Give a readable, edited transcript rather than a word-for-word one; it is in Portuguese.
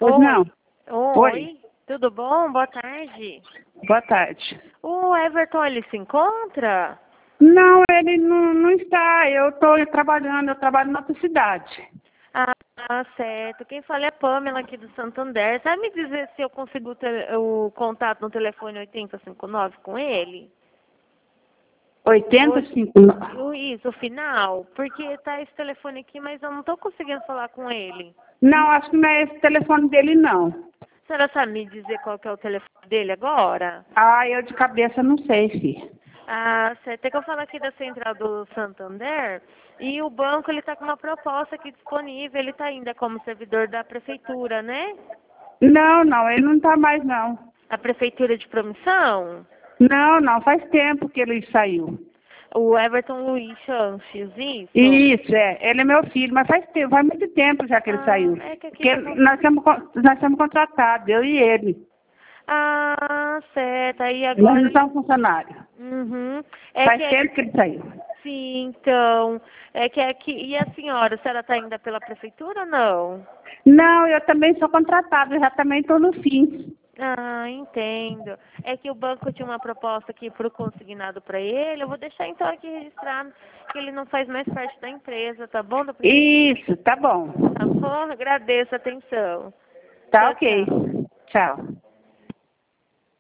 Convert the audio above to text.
Pois não. Oi. Tudo bom? Boa tarde. Boa tarde. O Everton, ele se encontra? Não, ele não está. Eu estou trabalhando, eu trabalho em outra cidade. Certo. Quem fala é a Pamela aqui do Santander. Sabe me dizer se eu consigo ter o contato no telefone 8059 com ele? 85. Isso, o final. Porque tá esse telefone aqui, mas eu não tô conseguindo falar com ele. Não, acho que não é esse telefone dele, não. A senhora sabe me dizer qual que é o telefone dele agora? Eu de cabeça não sei, filho. Certo. É que eu falo aqui da central do Santander e o banco ele tá com uma proposta aqui disponível. Ele tá ainda como servidor da prefeitura, né? Não, ele não está mais, não. A prefeitura de Promissão? Não, faz tempo que ele saiu. O Everton Luiz Chanches, isso? Isso, ele é meu filho, mas faz tempo, faz muito tempo já que ele saiu. É que aqui Porque tá... nós somos contratados, eu e ele. Certo. Aí Nós agora... não somos funcionários. Uhum. Faz tempo que ele saiu. Sim, então... É que aqui... E a senhora tá ainda pela prefeitura ou não? Não, eu também sou contratada, já também estou no fim. Entendo. É que o banco tinha uma proposta aqui para o consignado para ele. Eu vou deixar então aqui registrado que ele não faz mais parte da empresa, tá bom? Isso, tá bom. Tá bom? Agradeço a atenção. Tá Tchau, ok. tchau. Tchau.